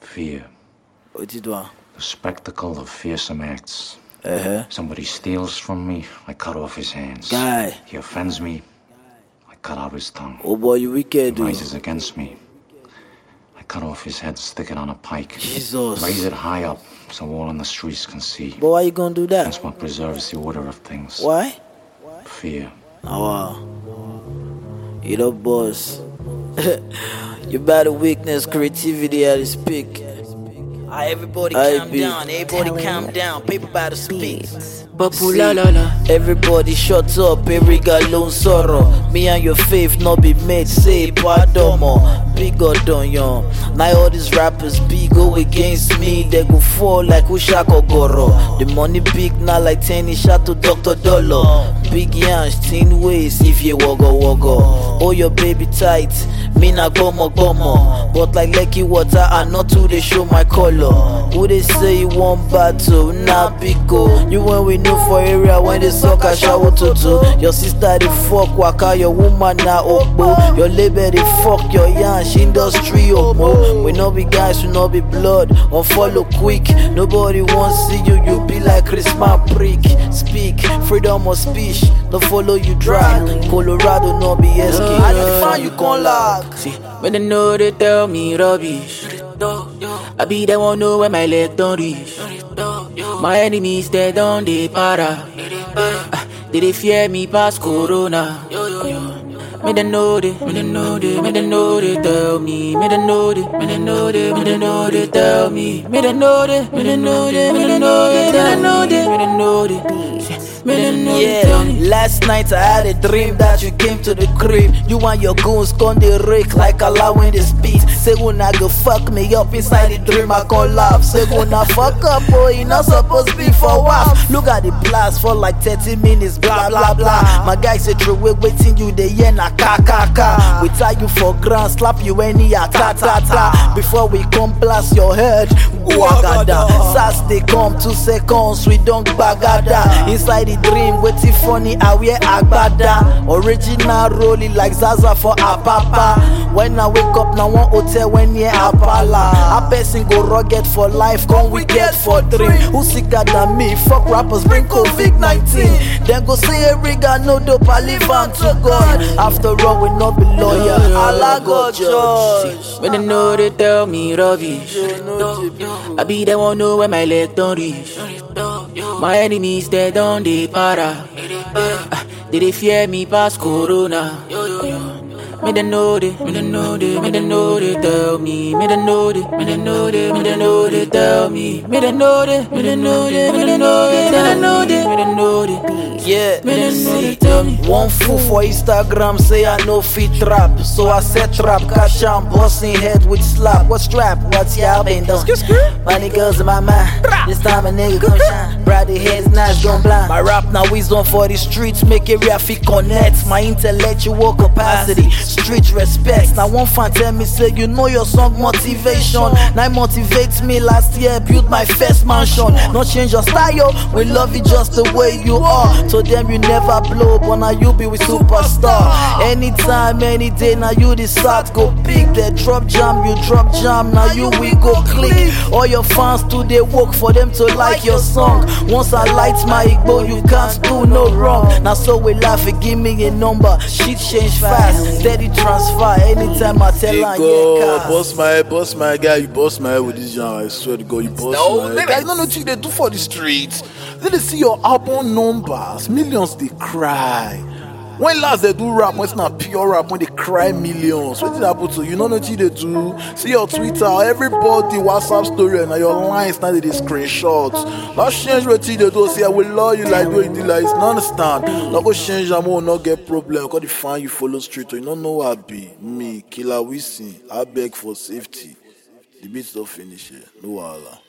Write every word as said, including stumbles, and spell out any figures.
Fear. What you doing? The spectacle of fearsome acts. Uh-huh. Somebody steals from me, I cut off his hands. Guy. He offends me, I cut out his tongue. Oh boy, you wicked, He dude. rises against me, I cut off his head, stick it on a pike. Jesus. Raise it high up so all in the streets can see. But why you gonna do that? That's what preserves the order of things. Why? Fear. Oh wow. You know, boss. You better weakness, creativity at its peak. Alright, everybody I calm be down. Everybody calm down. Paper by the speak. See, everybody shut up, every guy lone sorrow. Me and your faith not be made, say pardon more. Big God on you. Now all these rappers big go against me, they go fall like Ushako Goro. The money big now like tennis shot to Doctor Dollar. Big yans, thin waist if you woggle woggle. Oh your baby tight, me na gomo gomo. But like Lucky Water, I not to they show my color. Who they say you want battle, nah big go. You when we know for area when they suck a shower tutu. Your sister they fuck waka, your woman na okbo. Your label they fuck your yansh industry omo. We no be guys, we no be blood, unfollow quick. Nobody wants see you, you be like Christmas prick. Speak, freedom of speech, no follow you dry. Colorado no be S K. I dey find you con lag. See, when they know they tell me rubbish, I be the one know where my leg don't reach. My enemies they don't they para. Ah, they they fear me past corona. Me they know they, me they know they, me they know they tell me, me they know they, me they know they, me they know they tell me, me they know they, me they know they, me they know they, me they know they, me they know they. Yeah, last night I had a dream that you came to the crib. You and your goons con the rake like Allah when they speak. Say gonna go fuck me up inside the dream, I can't laugh. Say gonna fuck up, boy, you not supposed to be for a while. Look at the blast for like thirty minutes, blah blah blah. My guy said true, we waiting you the yen na ka ka ka. We tie you for ground, slap you any a ta ta ta. Before we come blast your head, wagada. Sass they come two seconds, we don't bagada. Inside the dream, waiting funny, I wear agbada. Original rolling like Zaza for Apapa. When I wake up, now one hotel when near Apala. A person go rugged for life, come we get for dream. Who sicker than me? Fuck rappers, bring COVID nineteen. Then go say every guy no dope, I live on to God. After all, we not be lawyer, Allah God judge. When they know they tell me rubbish, I be the one know where my leg don't reach. My enemies they don't they para. Ah, they they fear me past corona. Me they know they, me they know they, me they know they tell me, me they know they, me they know they, me they know they tell me, me they know they, me they know they, me they know they, me they know they, me they know they. Yeah, me they know they tell me. One fool for Instagram say I know fit trap, so I set trap, catch am busting head with slap. What strap? What's your been done? Money girls in my mind. This time a nigga gon' shine. Brady heads nice gon' blind. My rap now wisdom for the streets, make area fit connect. My intellectual capacity, street respect. Now one fan tell me say you know your song motivation. Now it motivates me. Last year built my first mansion. Not change your style, we love you just the way you are. To them you never blow, but now you be with superstar. Anytime, any day, now you decide go pick. They drop jam, you drop jam. Now you we go click. All your fans too they work for them to like your song. Once I light my Igbo, you can't do no wrong. Now so we laugh and give me a number. Shit change fast, steady transfer. Anytime I tell her, yeah, boss my, boss my guy, you boss my with this genre. I swear to God, you boss no, my. I don't know what they do for the streets. Then they see your album numbers, millions they cry. When last they do rap, when it's not pure rap, when they cry millions, what did happen to you? You know what they do? See your Twitter, everybody WhatsApp story, and your lines now they screenshots. Not change what they do. See, I will love you like what you do. Like, it's not understand. Not go change them, will not get problem. Because they find you follow street, you don't know what I be. Me, Killer Wisin, I beg for safety. The beats don't finish here. No Allah.